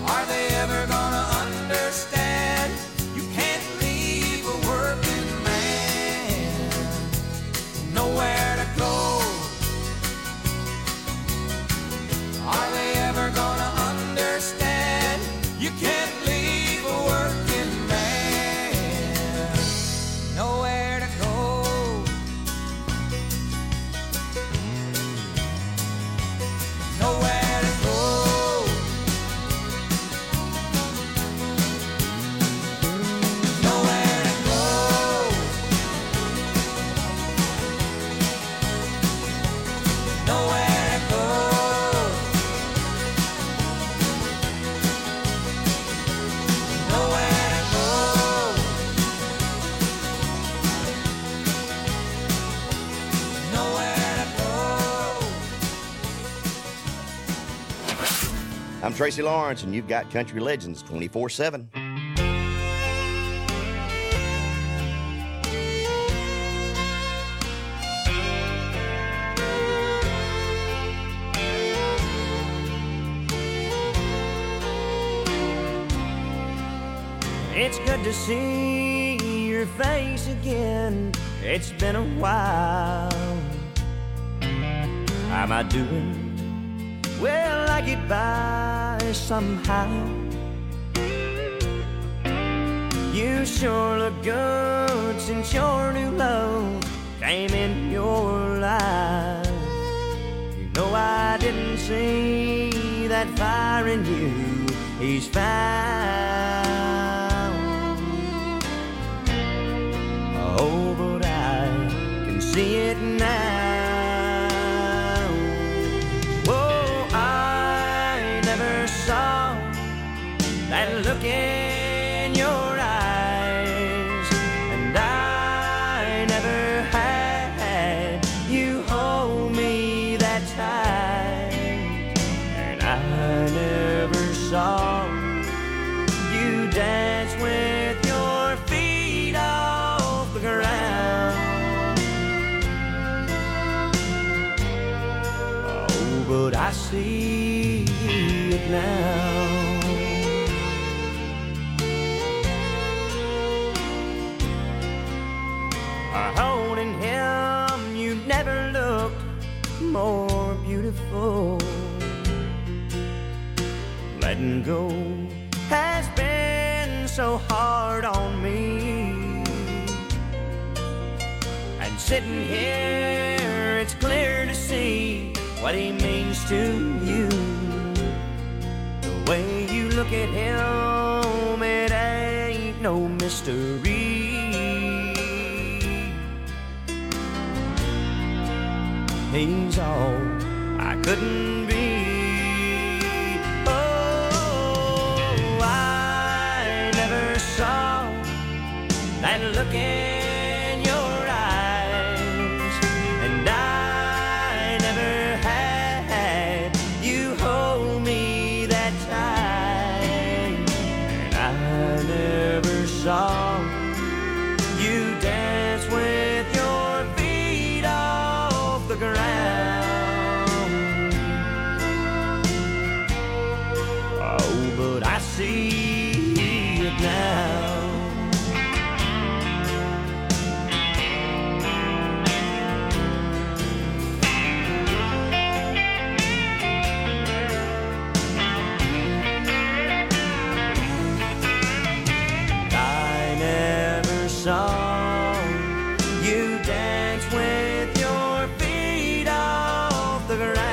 Are they ever gonna understand? You can't leave a working man nowhere to go. Are they ever gonna understand? You can't leave a working man nowhere to go. Nowhere to go. Nowhere to go. Nowhere to go. Nowhere to go. Nowhere to go. I'm Tracy Lawrence, and you've got Country Legends 24/7. It's good to see your face again. It's been a while. How am I doing? Well, I get by somehow. You sure look good since your new love came in your life. You know I didn't see that fire in you. He's found. Oh, but I can see it now. Oh, I never saw that look in your eyes, and I never had you hold me that tight, and I never saw you dance with your feet off the ground. Oh, but I see it now. Holding him, you never looked more beautiful. Letting go has been so hard on me. And sitting here, it's clear to see what he means to you. The way you look at him, it ain't no mystery. He's all I couldn't be. Oh, I never saw that look in your eyes, and I never had you hold me that tight, and I never saw you dance with your feet off the ground. Oh, but I see it now. I never saw you dance with your feet off the ground.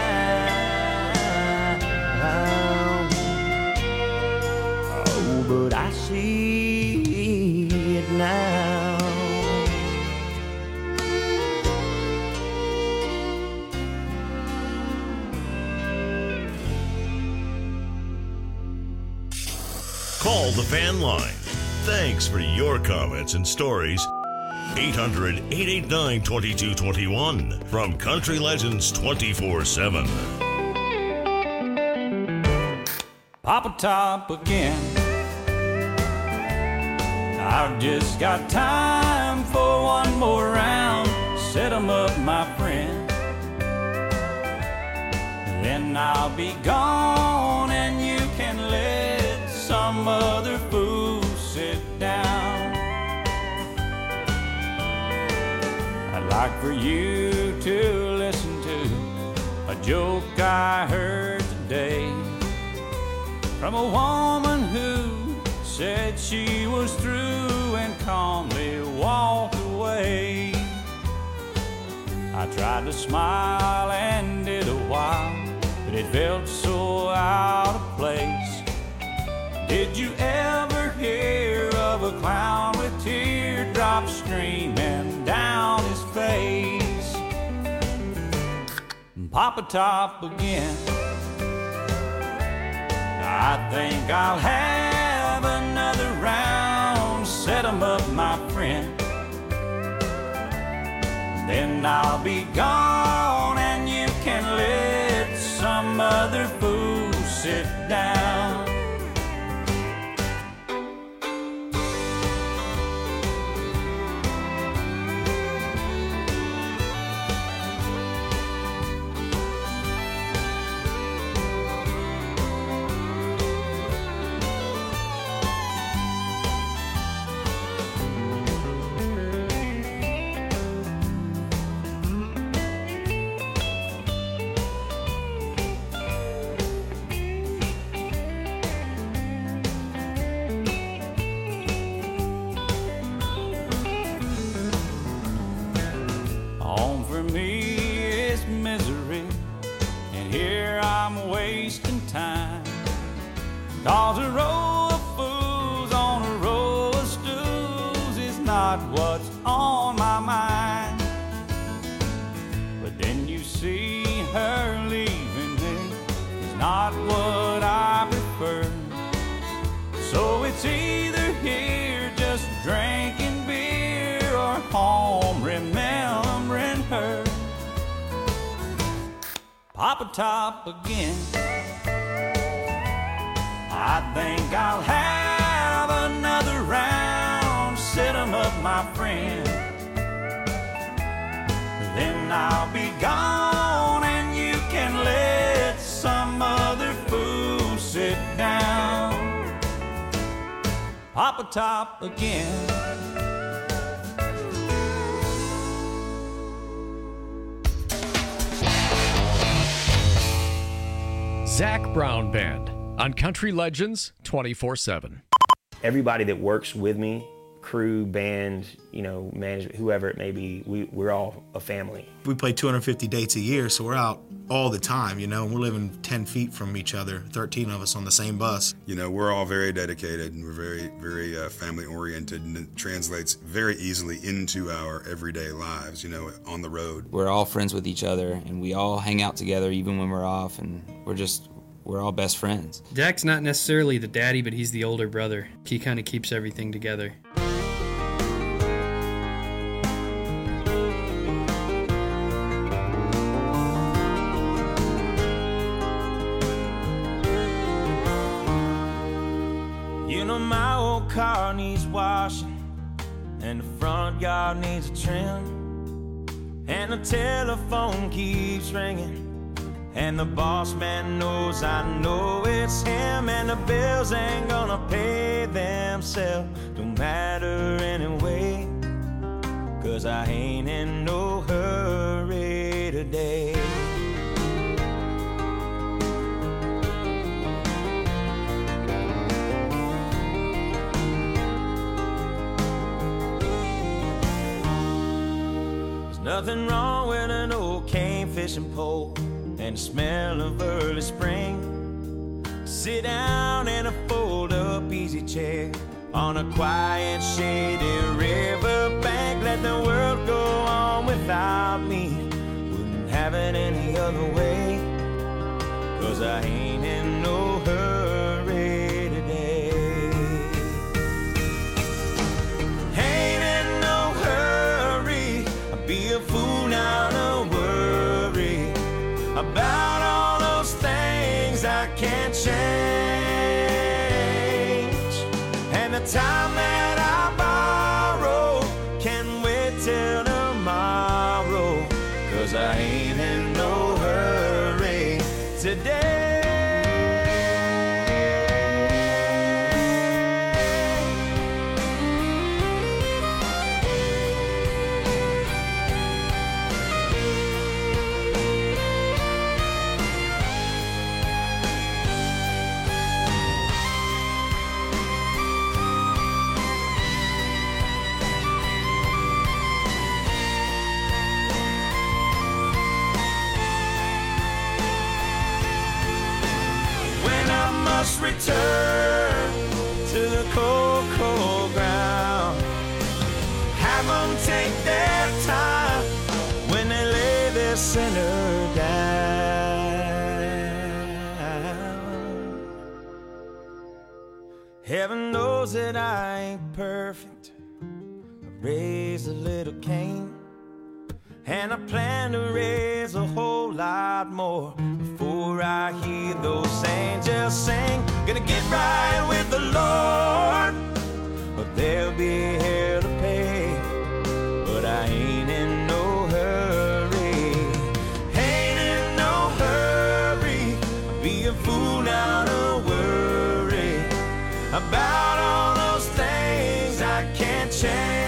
Oh, but I see it now. Call the fan line. Thanks for your comments and stories. 800-889-2221 from Country Legends 24/7. Papa Top again. I've just got time for one more round. Set 'em up, my friend. Then I'll be gone and you can let like for you to listen to a joke I heard today from a woman who said she was through and calmly walked away. I tried to smile and did a while, but it felt so out of place. Did you ever hear of a clown with teardrops streaming down his face? Papa Top again. I think I'll have another round. Set 'em up, my friend. Then I'll be gone and you can let some other fool sit down. Home for me is misery, and here I'm wasting time. 'Cause a row of fools on a row of stools is not what's on my mind. But then you see her leaving me is not what I prefer. So it's either here just drinking beer or home remembering her. Papa Top again. I think I'll have another round. Set 'em up, my friend. Then I'll be gone and you can let some other fool sit down. Papa Top again. Zac Brown Band on Country Legends 24/7. Everybody that works with me, crew, band, management, whoever it may be, we're all a family. We play 250 dates a year, so we're out all the time, and we're living 10 feet from each other, 13 of us on the same bus. We're all very dedicated and we're very, very family oriented, and it translates very easily into our everyday lives, on the road. We're all friends with each other and we all hang out together even when we're off, and we're all best friends. Zac's not necessarily the daddy, but he's the older brother. He kind of keeps everything together. My old car needs washing, and the front yard needs a trim, and the telephone keeps ringing, and the boss man knows I know it's him, and the bills ain't gonna pay themselves. Don't matter anyway, 'cause I ain't in no hurry today. Nothing wrong with an old cane fishing pole and the smell of early spring. Sit down in a fold-up easy chair on a quiet, shady river bank. Let the world go on without me. Wouldn't have it any other way, 'cause I ain't in no hurry today. Ain't in no hurry. Be a fool now to worry about all those things I can't change. And the time that I borrow can wait till tomorrow, 'cause I ain't in no hurry today. must return to the cold, cold ground. Have them take their time when they lay their sinner down. Heaven knows that I ain't perfect. I raised a little Cain, and I plan to raise a whole lot more before I hear those angels sing. Gonna get right with the Lord, but there'll be hell to pay. But I ain't in no hurry, ain't in no hurry. I'll be a fool now to worry about all those things I can't change.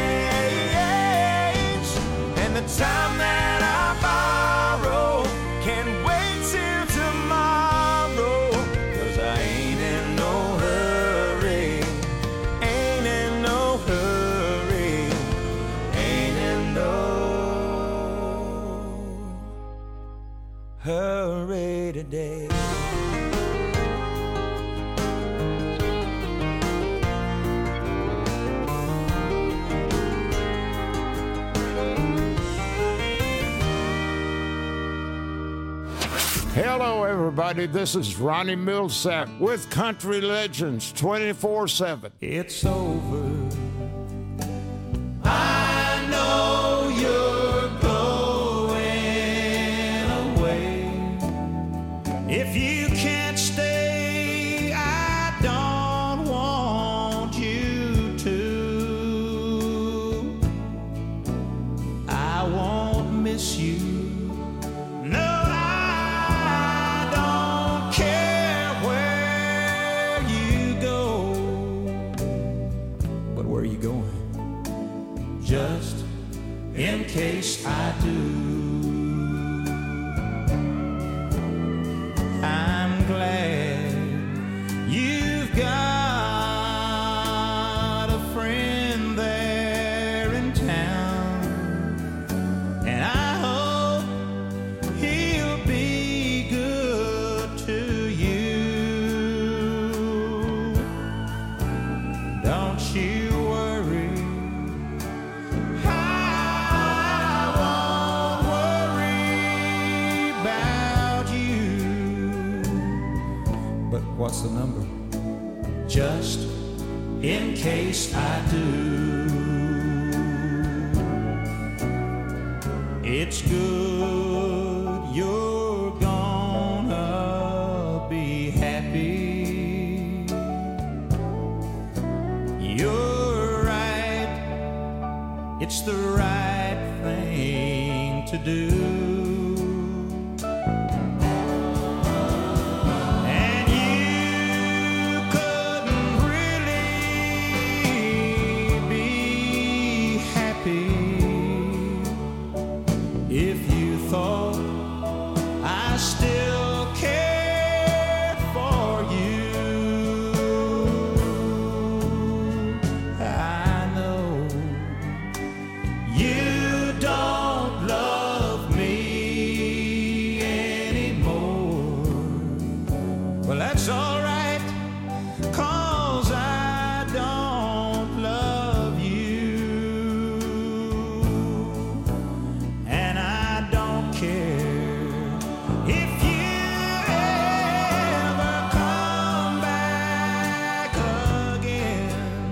The time that I borrow can't wait till tomorrow, 'cause I ain't in no hurry, ain't in no hurry, ain't in no hurry today. Hello, everybody. This is Ronnie Millsap with Country Legends 24/7. It's over. I know you're going away. If you can't stay, I don't want you to. I won't miss you. Just in case I do, I'm glad you've got a friend there in town, and I hope he'll be good to you. Don't you worry, what's the number? Just in case I do. It's good you're gonna be happy. You're right, it's the right thing to do. If you thought I still cared for you, I know you don't love me anymore. Well, that's all right, 'cause I don't love you. If you ever come back again,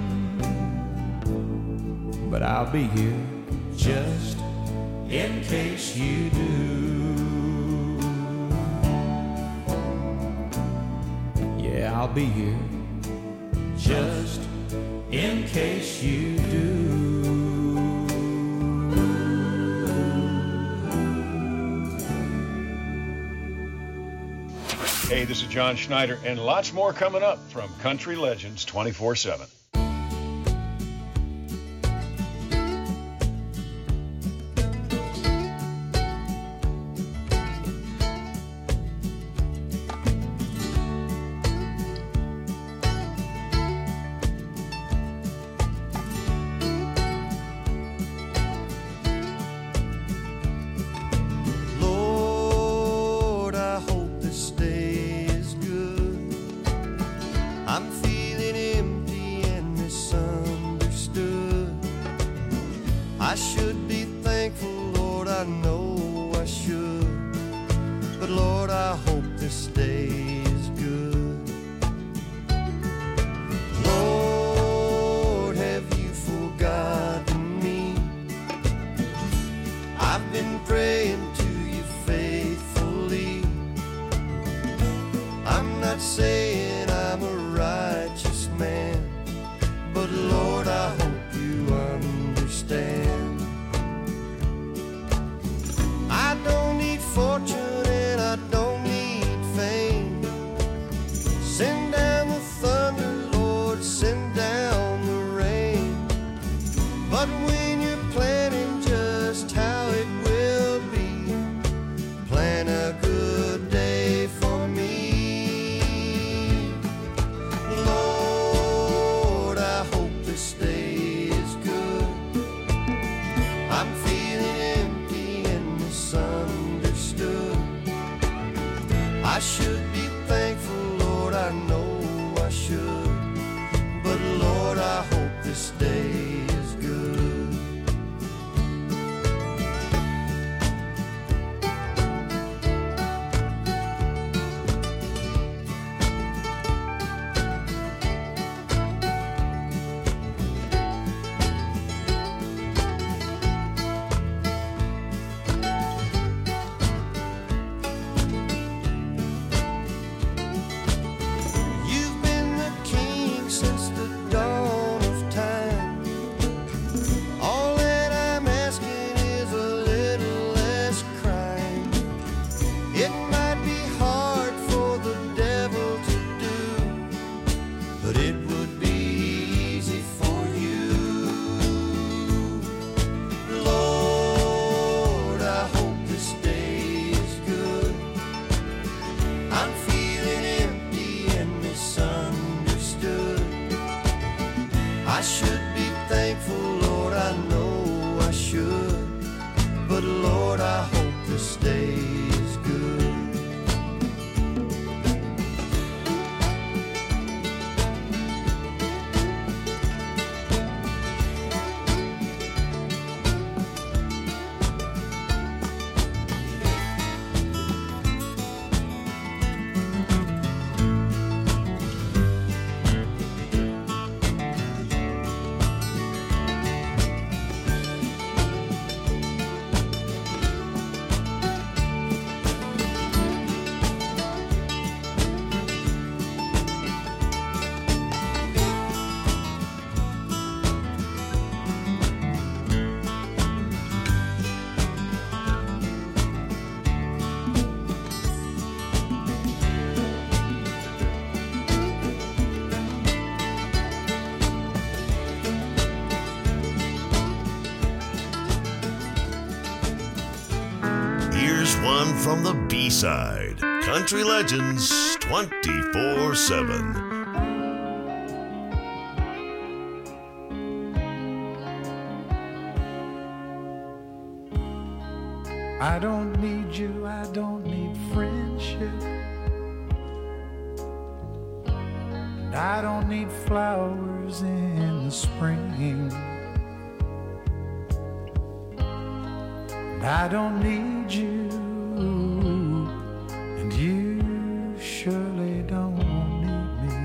but I'll be here just in case you do. Yeah, I'll be here just in case you do. Hey, this is John Schneider, and lots more coming up from Country Legends 24/7. should be thankful, Lord, I know I should. But Lord, I hope this day is good. One from the B-side. Country Legends 24/7. I don't need you, I don't need friendship. And I don't need flowers in the spring. And I don't need you. And you surely don't need me.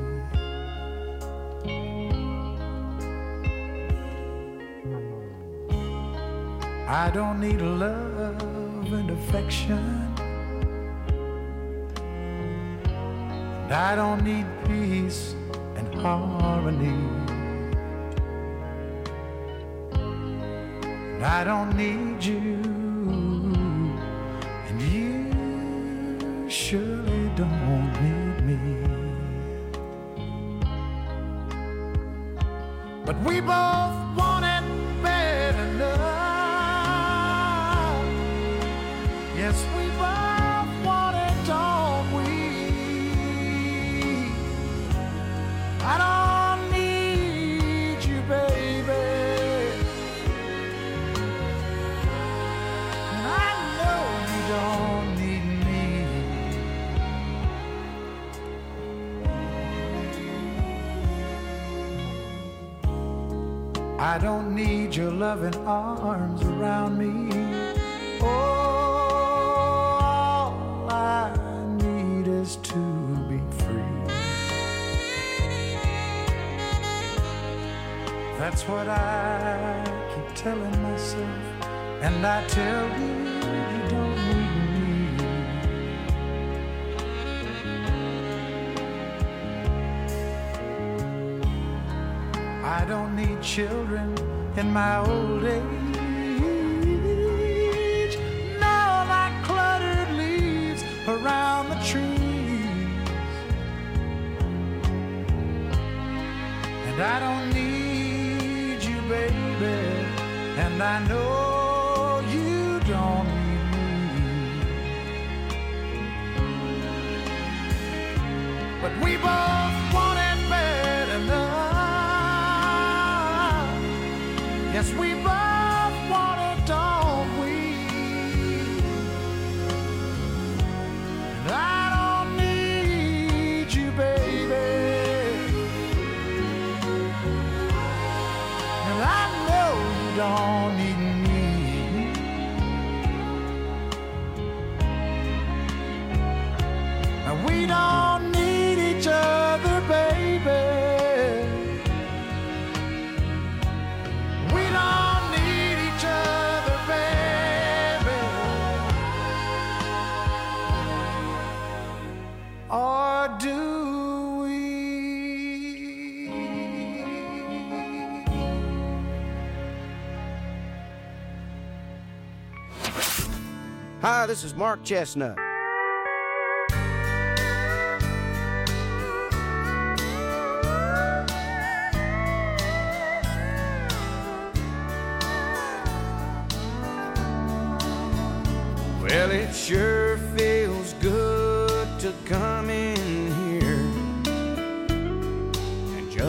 I don't need love and affection. And I don't need peace and harmony. And I don't need you. Surely don't need me. But we both want it bad enough. Yes, we both want it, don't we? I don't need you, baby. And I know you don't. I don't need your loving arms around me. All I need is to be free. That's what I keep telling myself, and I tell you, you don't need me. I don't need children in my old age. No, like cluttered leaves around the trees. And I don't need you, baby. And I know you don't need me. But we both want it bad enough. Yes, we both want it, don't we? And I don't need you, baby. And I know you don't need me. And we don't need each other, baby. Hi, this is Mark Chestnut. Well, it sure feels good to come in here and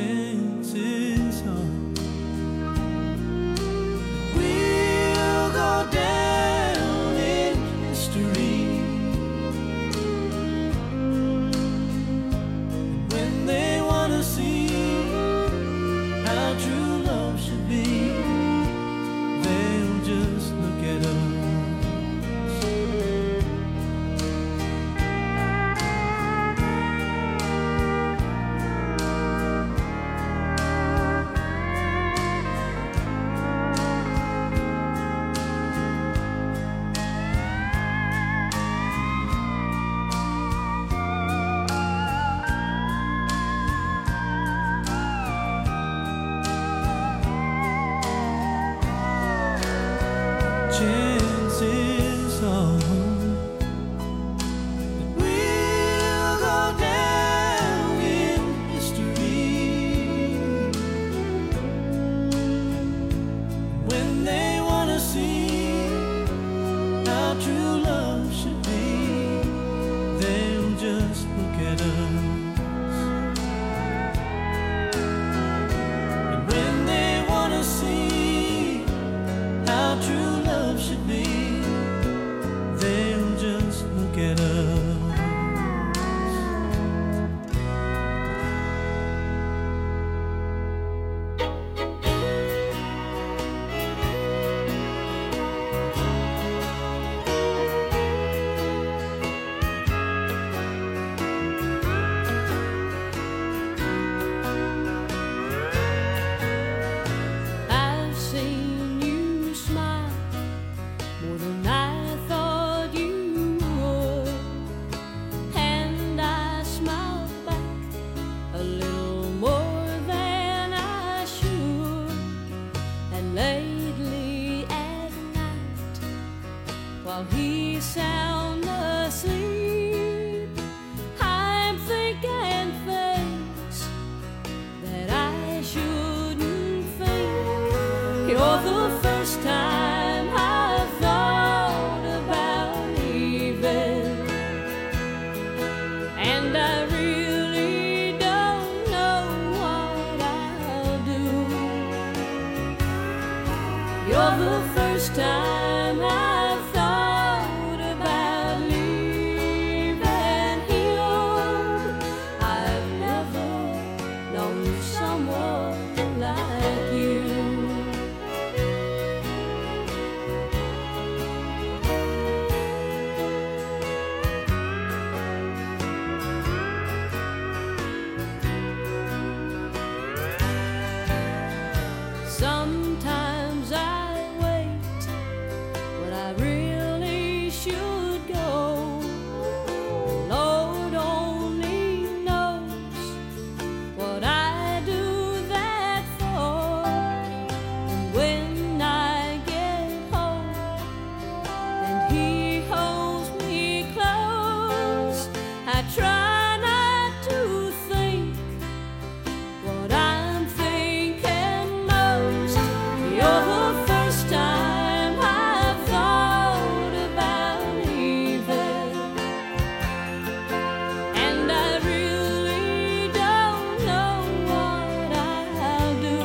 chances are we'll go down in history. And when they want to see how true love should be, they'll just look at us. Chances are that we'll go down in history. When they want to see how true love should be, they'll just look at us. And when they want to see how true love should be, they'll just look at us. I've seen you smile more than I thought you would, and I smiled back a little more than I should. And lately at night, while he's sound asleep, I'm thinking things that I shouldn't think. You're the first time I've thought about leaving, and I really don't know what I'll do. You're the first time I've thought about leaving him. I've never known someone like you. Sometimes I wait when I really should go. Lord only knows what I do that for. And when I get home and he holds me close, I try not to think what I'm thinking most. You're the first time I've thought about leaving, and I really don't know what I'll do.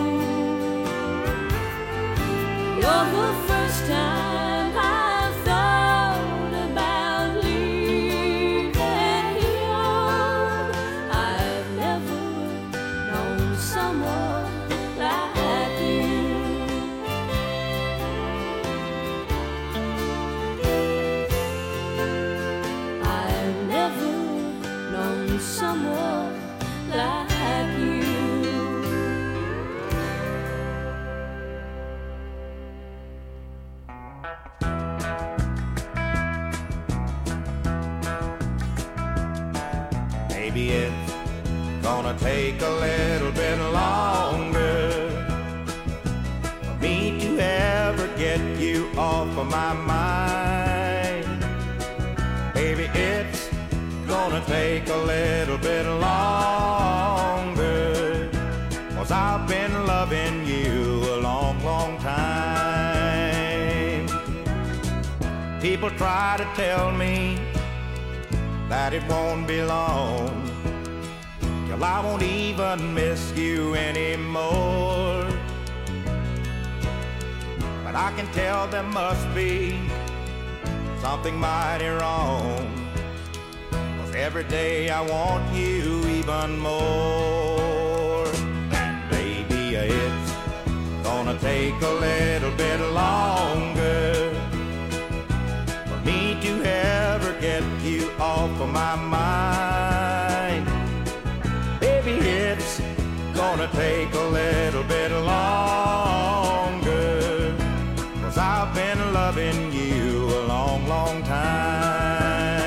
You're the first time I've thought about leaving him. I've never known someone like you. I've never known someone like you. Maybe it's gonna take a little bit longer for me to ever get you off of my mind. Baby, it's gonna take a little bit longer, 'cause I've been loving you a long, long time. People try to tell me that it won't be long till I won't even miss you anymore. But I can tell there must be something mighty wrong, 'cause every day I want you even more. And baby, it's gonna take a little bit longer for me to ever get you off of my mind. Baby, it's gonna take a little bit longer, 'cause I've been loving you a long, long time.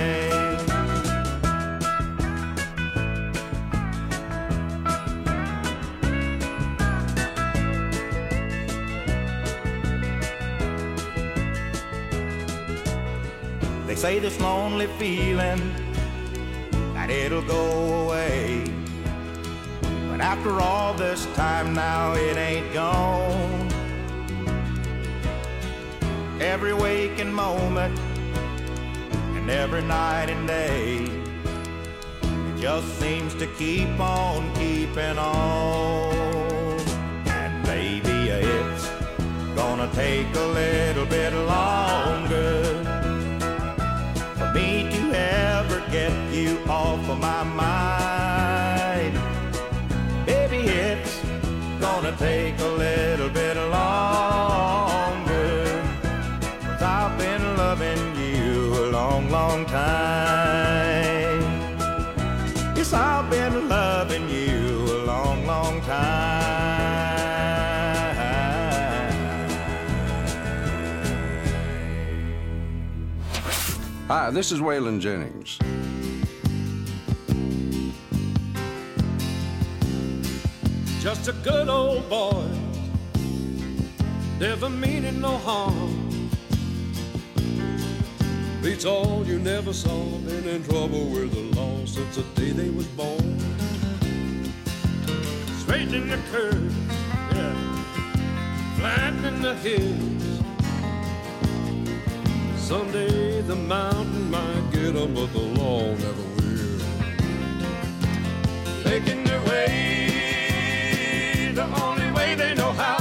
They say this lonely feeling, that it'll go away, but after all this time now it ain't gone. Every waking moment and every night and day, it just seems to keep on keeping on. And baby, it's gonna take a little bit longer for me to ever get you off of my mind. Baby, it's gonna take a little bit longer, 'cause I've been loving you a long, long time. Yes, I've been loving you a long, long time. Hi, this is Waylon Jennings. Just a good old boy, never meaning no harm. Beats all you never saw, been in trouble with the law since the day they was born. Straightening the curves, yeah, flattening the hills. Someday the mountain might get 'em, but the law never will. Making their way the only way they know how.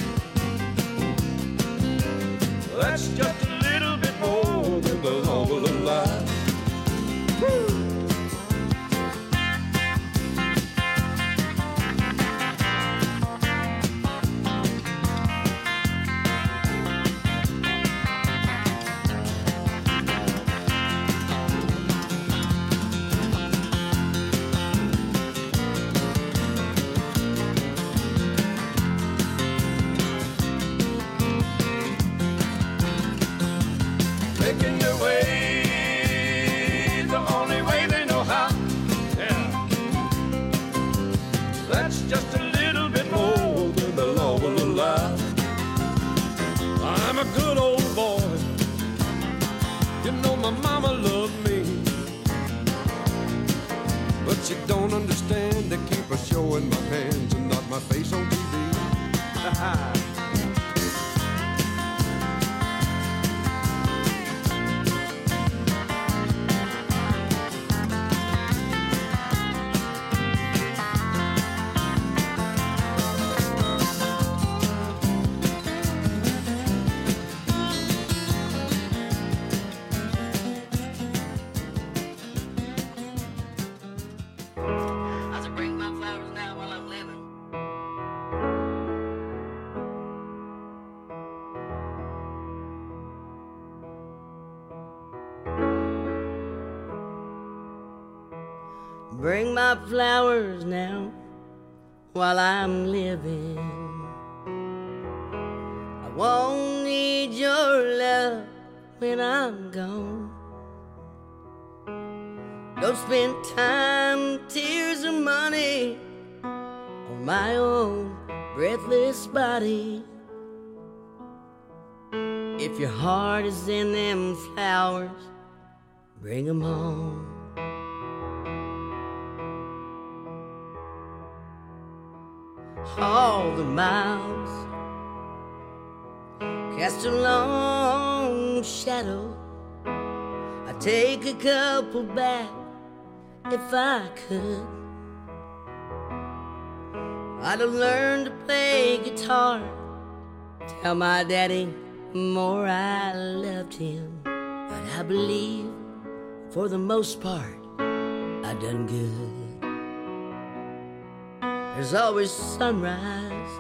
That's just a little bit more than the law will allow. Woo! Making their way the only way they know how. Yeah. That's just a little bit more than the law will allow. I'm a good old boy. You know my mama loved me, but she don't understand. They keep her showing my hands and not my face on TV. Bring my flowers now while I'm living. I won't need your love when I'm gone. Don't spend time, tears, or money on my own breathless body. If your heart is in them flowers, bring them home. All the miles cast a long shadow. I'd take a couple back if I could. I'd have learned to play guitar, tell my daddy more I loved him. But I believe, for the most part, I done good. There's always sunrise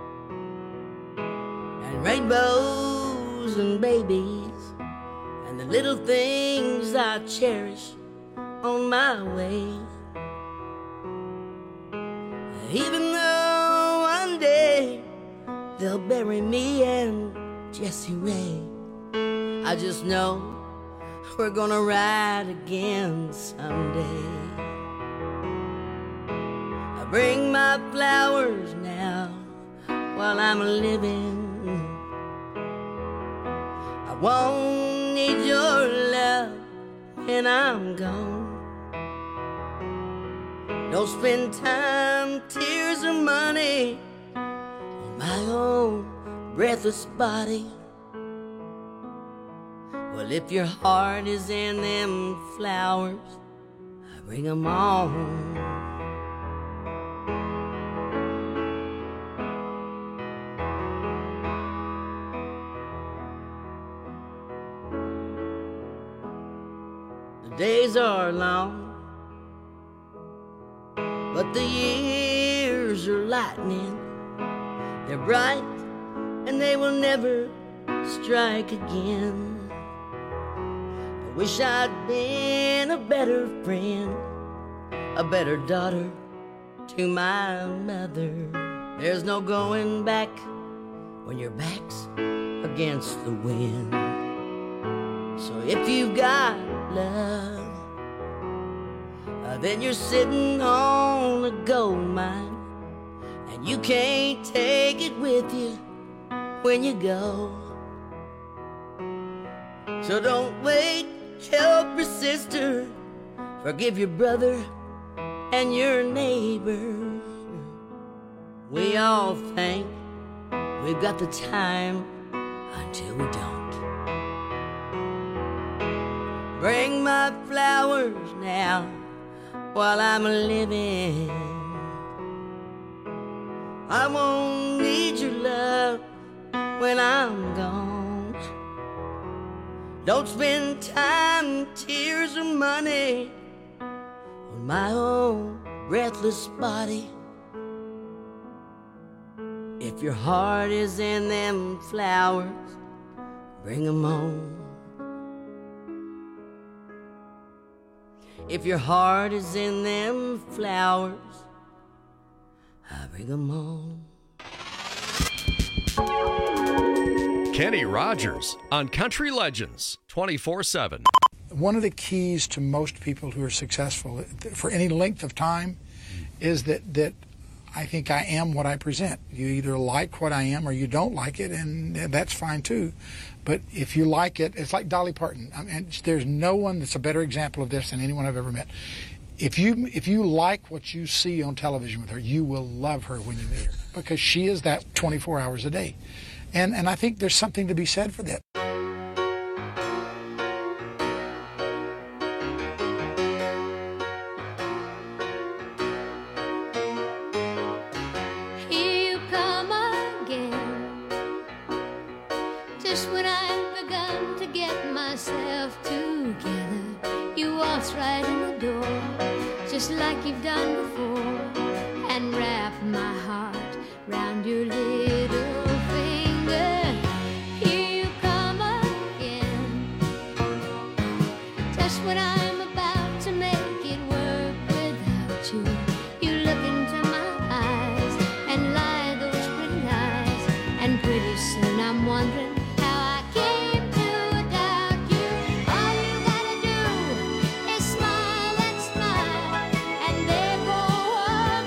and rainbows and babies and the little things I cherish on my way. Even though one day they'll bury me and Jessie Ray, I just know we're gonna ride again someday. I bring my flowers now while I'm living. I won't need your love when I'm gone. Don't spend time, tears, or money on my own breathless body. Well, if your heart is in them flowers, I bring them on. The days are long, but the years are lightning. They're bright and they will never strike again. I wish I'd been a better friend, a better daughter to my mother. There's no going back when your back's against the wind. So if you've got love, then you're sitting on a gold mine, and you can't take it with you when you go. So don't wait, help your sister, forgive your brother and your neighbor. We all think we've got the time until we don't. Bring my flowers now while I'm living. I won't need your love when I'm gone. Don't spend time, tears, or money on my own breathless body. If your heart is in them flowers, bring them on. If your heart is in them flowers, I bring them on. Kenny Rogers on Country Legends 24/7. One of the keys to most people who are successful for any length of time is that I think I am what I present. You either like what I am or you don't like it, and that's fine too. But if you like it, it's like Dolly Parton. I mean, there's no one that's a better example of this than anyone I've ever met. If you like what you see on television with her, you will love her when you meet her, because she is that 24 hours a day. And I think there's something to be said for that. Here you come again, just when I've begun to get myself together. You waltz right in the door, just like you've done before, and wrap my heart round your little finger. Here you come again, just when I'm about to make it work without you. You look into my eyes and lie those pretty lies, and pretty soon I'm wondering how I came to doubt you. All you gotta do is smile and smile, and there go all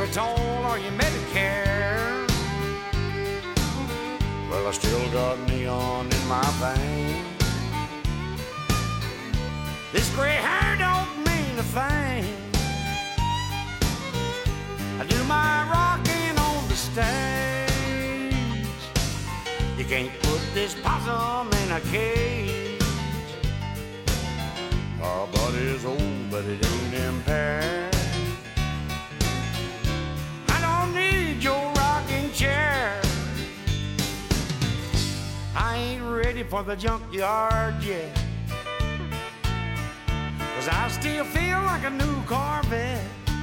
Geritol or your Medicare. Well, I still got neon in my veins. This gray hair don't mean a thing. I do my rocking on the stage. You can't put this possum in a cage. Our body's old, but it ain't impaired. I don't need your rocking chair. I ain't ready for the junkyard yet, 'cause I still feel like a new Corvette.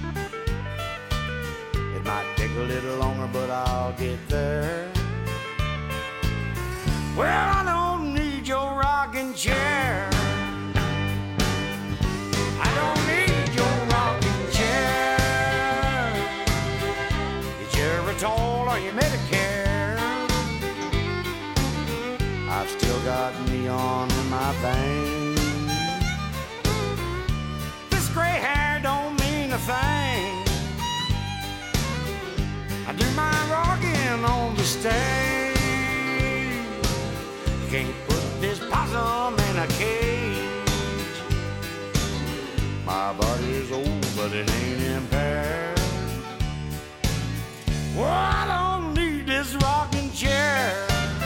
It might take a little longer, but I'll get there. Well, I don't need your rocking chair. I don't need your rocking chair. Your Geritol or your Medicare. I've still got neon in my veins. This gray hair don't mean a thing. I do my rocking on the stage. You can't put this possum in a cage. My body's old, but it ain't impaired. Well, I don't need this rocking chair.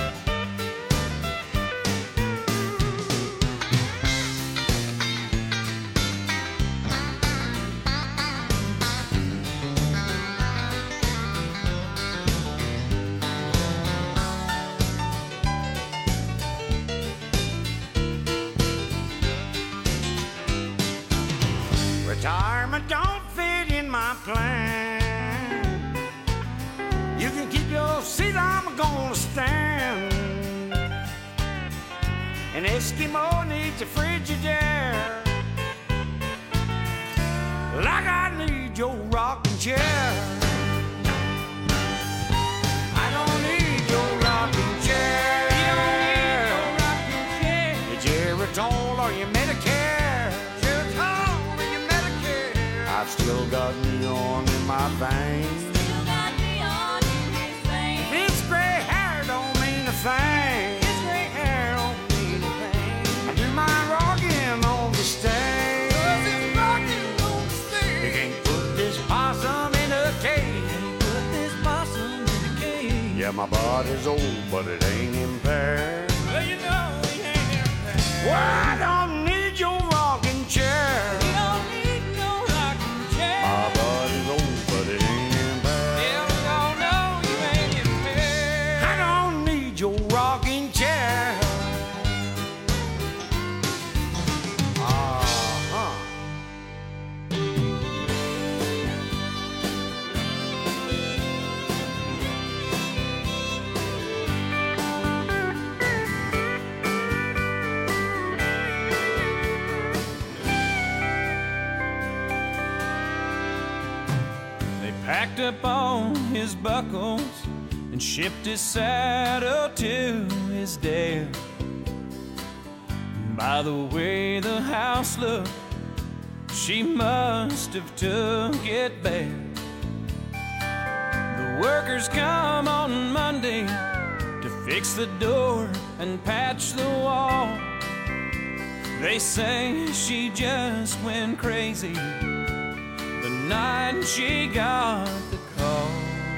Retirement don't fit in my plan. You can keep your seat, I'm gonna stand. An Eskimo needs a Frigidaire, like I need your rocking chair. I don't need your rocking chair. You don't need your rocking chair. Your Geritol or your Medicare. I've still got neon in my veins. Still got neon in his veins. This gray hair don't mean a thing. This gray hair don't mean a thing. I do my rocking on the stage. You can't put this possum in a cage. Put this possum in a cage. Yeah, my body's old, but it ain't impaired. Well, you know it ain't impaired. Well, I don't need your rocking chair. You don't need no rocking chair. My body's old, but it ain't impaired. Yeah, we all know you ain't impaired. I don't need your rocking chair. Packed up all his buckles and shipped his saddle to his dad. By the way the house looked, she must have took it bad. The workers come on Monday to fix the door and patch the wall. They say she just went crazy the night she got the call.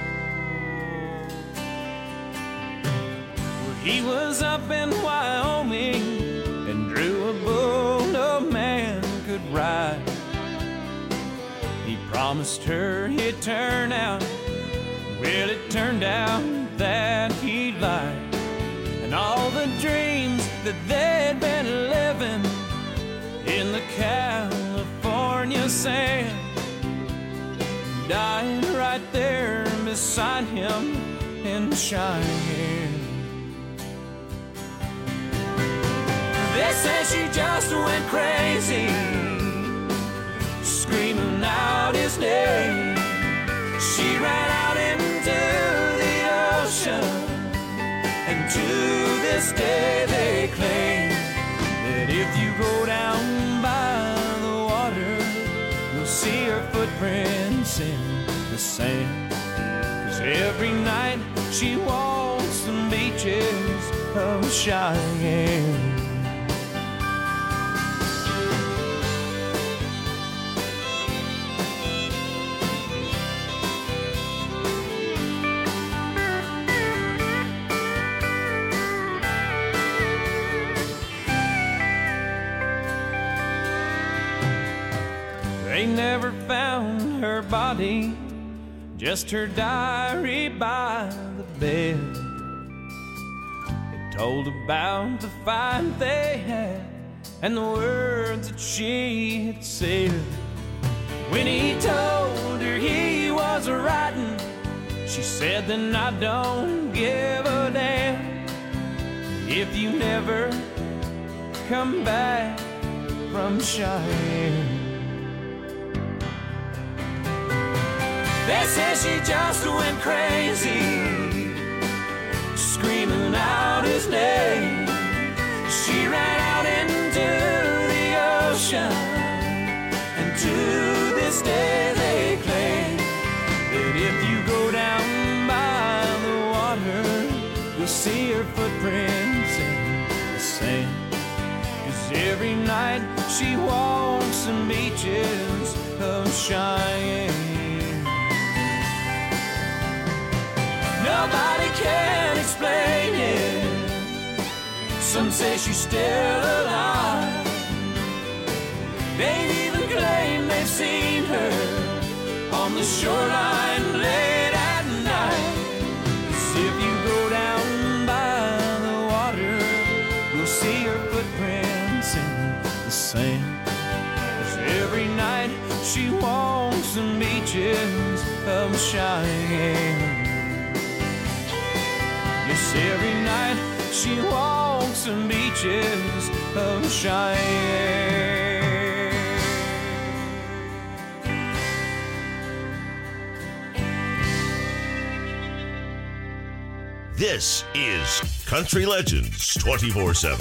Well, he was up in Wyoming and drew a bull no man could ride. He promised her he'd turn out. Well, it turned out that he lied. And all the dreams that they'd been living in the California sand died right there beside him in Cheyenne. They say she just went crazy, screaming out his name. She ran out into the ocean, and to this day they claim that if you go down by the water, you'll see her footprints in the the sand. 'Cause every night she walks the beaches of Cheyenne. They never found her body, just her diary by the bed. It told about the fight they had and the words that she had said. When he told her he was writing, she said, then I don't give a damn if you never come back from Cheyenne. They say she just went crazy, screaming out his name. She ran out into the ocean, and to this day they claim that if you go down by the water, you'll see her footprints in the sand. 'Cause every night she walks the beaches of Cheyenne. Nobody can explain it. Some say she's still alive. They even claim they've seen her on the shoreline late at night. 'Cause if you go down by the water, you'll see her footprints in the sand. 'Cause every night she walks the beaches of Cheyenne. Yes, every night she walks the beaches of Cheyenne. This is Country Legends 24/7.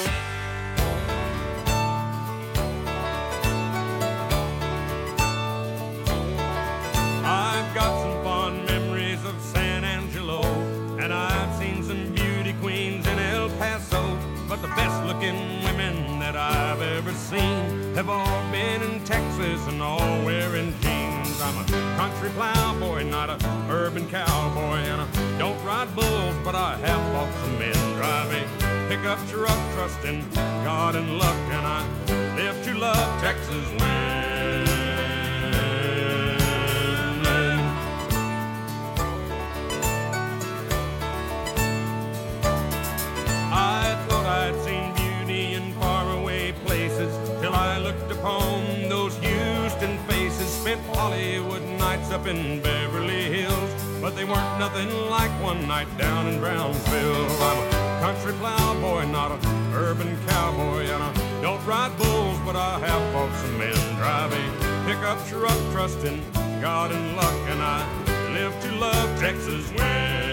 I've got some fond memories of San Angelo, and I've seen some beauty queens in El Paso, but the best looking women that I've ever seen have all been in Texas and all wearing jeans. I'm a country plowboy, not a urban cowboy, and I don't ride bulls, but I have fought some men. Drive a pickup truck, trusting God and luck, and I live to love Texas land. I thought I'd seen beauty in faraway places till I looked upon those Houston faces. Spent Hollywood nights up in Beverly Hills, but they weren't nothing like one night down in Brownsville. I'm a country plowboy, not an urban cowboy, and I don't ride bulls, but I have fought some men. Drive a pickup truck, trusting God and luck, and I live to love Texas wind.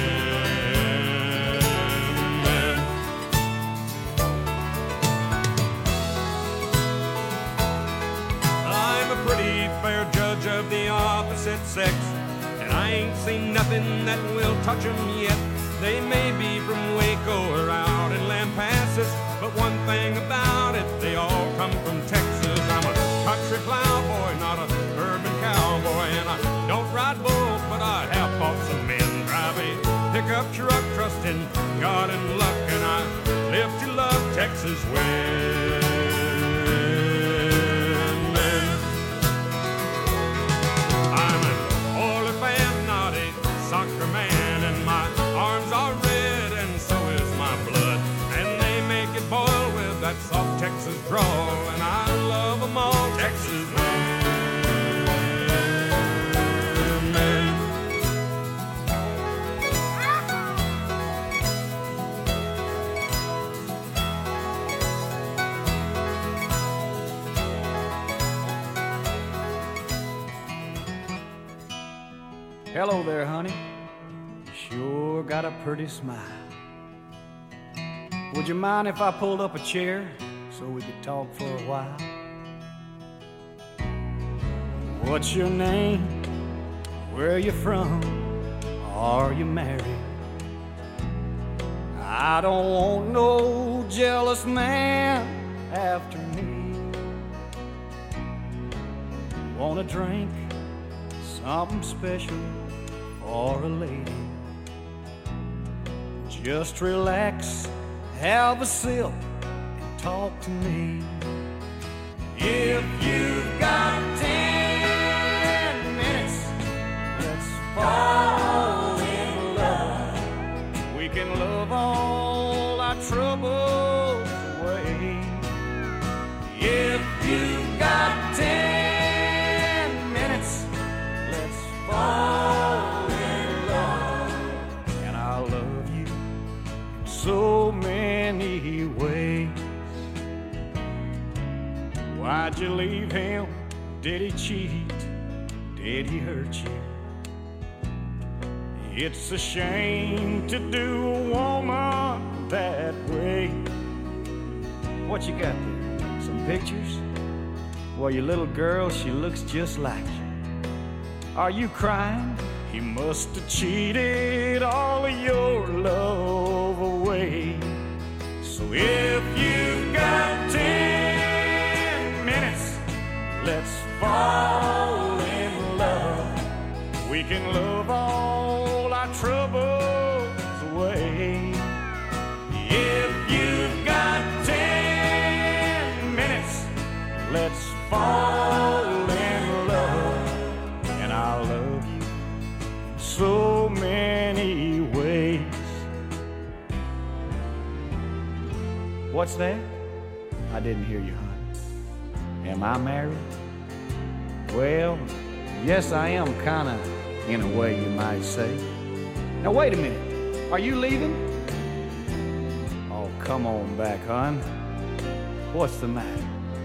I'm a pretty fair judge of the opposite sex, and I ain't seen nothing that will touch 'em yet. They may be from Waco or out in Lampasas, but one thing about it, they all come from Texas. I'm a country plowboy, not an urban cowboy, and I don't ride bulls, but I have fought some men. Drive a pickup truck, trusting God and luck, and I live to love Texas wind. I'm an oily fan, not a soccer man, and my arms are red and so is my blood, and they make it boil with that soft Texas drawl, and I love them all, Texas women. Hello there, honey. You sure got a pretty smile. Would you mind if I pulled up a chair so we could talk for a while? What's your name? where you from? Are you married? I don't want no jealous man after me. Want a drink, something special for a lady? Just relax, have a sip, and talk to me. If you've got 10 minutes, let's fall in love. We can love all our troubles away. If you've got 10 minutes, let's fall in love. And I love you in so many ways. Why'd you leave him? Did he cheat? Did he hurt you? It's a shame to do a woman that way. What you got there? Some pictures? Well, your little girl, she looks just like you. Are you crying? He must have cheated all of your love away. So if you've got 10 minutes, let's fall in love. We can love all our troubles away. If you've got 10 minutes, let's fall in love. And I'll love you in so many ways. What's that? I didn't hear you, hon. Am I married? Well, yes, I am, kinda, in a way you might say. Now, wait a minute. Are you leaving? Oh, come on back, hon. What's the matter?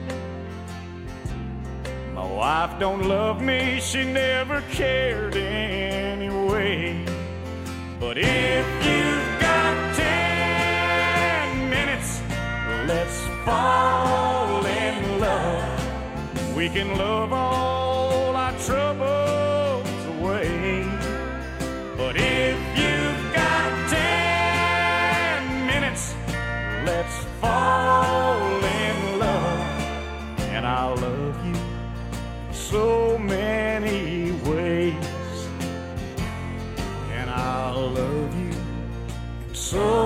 My wife don't love me, she never cared anyway. But if you've got 10 minutes, let's fall in love. We can love all our troubles away. But if you've got 10 minutes, let's fall in love. And I'll love you so many ways. And I'll love you so